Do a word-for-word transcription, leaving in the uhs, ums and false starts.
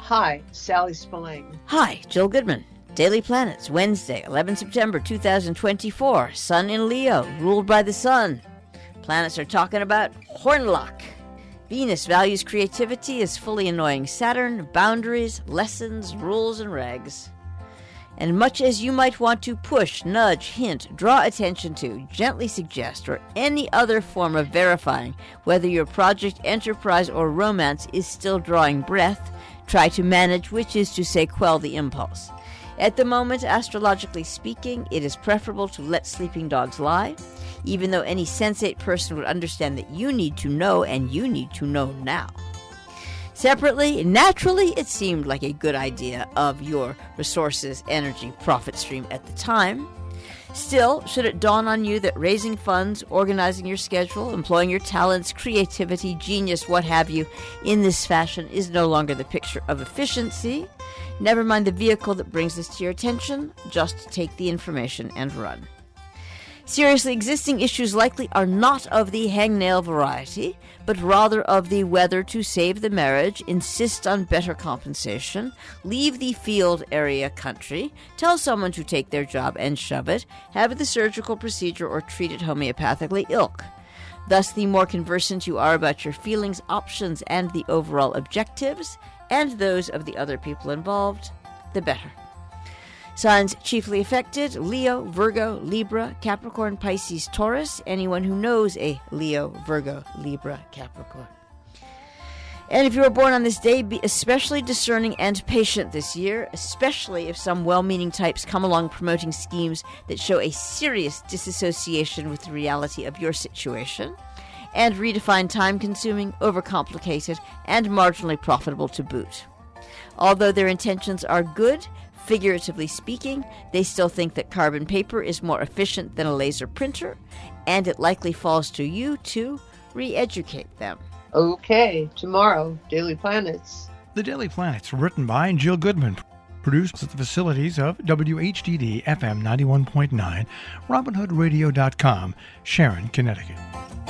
Hi, Sally Spillane. Hi, Jill Goodman. Daily Planets, Wednesday, eleventh September two thousand twenty-four. Sun in Leo, ruled by the sun. Planets are talking about Hornlock. Venus values creativity, is fully annoying Saturn, boundaries, lessons, rules, and regs. And much as you might want to push, nudge, hint, draw attention to, gently suggest, or any other form of verifying whether your project, enterprise, or romance is still drawing breath, try to manage, which is to say quell the impulse. At the moment, astrologically speaking, it is preferable to let sleeping dogs lie, even though any sensate person would understand that you need to know, and you need to know now. Separately, naturally, it seemed like a good idea of your resources, energy, profit stream at the time. Still, should it dawn on you that raising funds, organizing your schedule, employing your talents, creativity, genius, what have you, in this fashion is no longer the picture of efficiency, never mind the vehicle that brings this to your attention, just take the information and run. Seriously, existing issues likely are not of the hangnail variety, but rather of the whether to save the marriage, insist on better compensation, leave the field area country, tell someone to take their job and shove it, have the surgical procedure, or treat it homeopathically ilk. Thus, the more conversant you are about your feelings, options, and the overall objectives, and those of the other people involved, the better. Signs chiefly affected: Leo, Virgo, Libra, Capricorn, Pisces, Taurus. Anyone who knows a Leo, Virgo, Libra, Capricorn. And if you were born on this day, be especially discerning and patient this year, especially if some well-meaning types come along promoting schemes that show a serious disassociation with the reality of your situation, and redefine time-consuming, overcomplicated, and marginally profitable to boot. Although their intentions are good, figuratively speaking, they still think that carbon paper is more efficient than a laser printer, and it likely falls to you to re-educate them. Okay, tomorrow, Daily Planets. The Daily Planets, written by Jill Goodman, produced at the facilities of W H D D F M ninety-one point nine, Robin Hood Radio dot com, Sharon, Connecticut.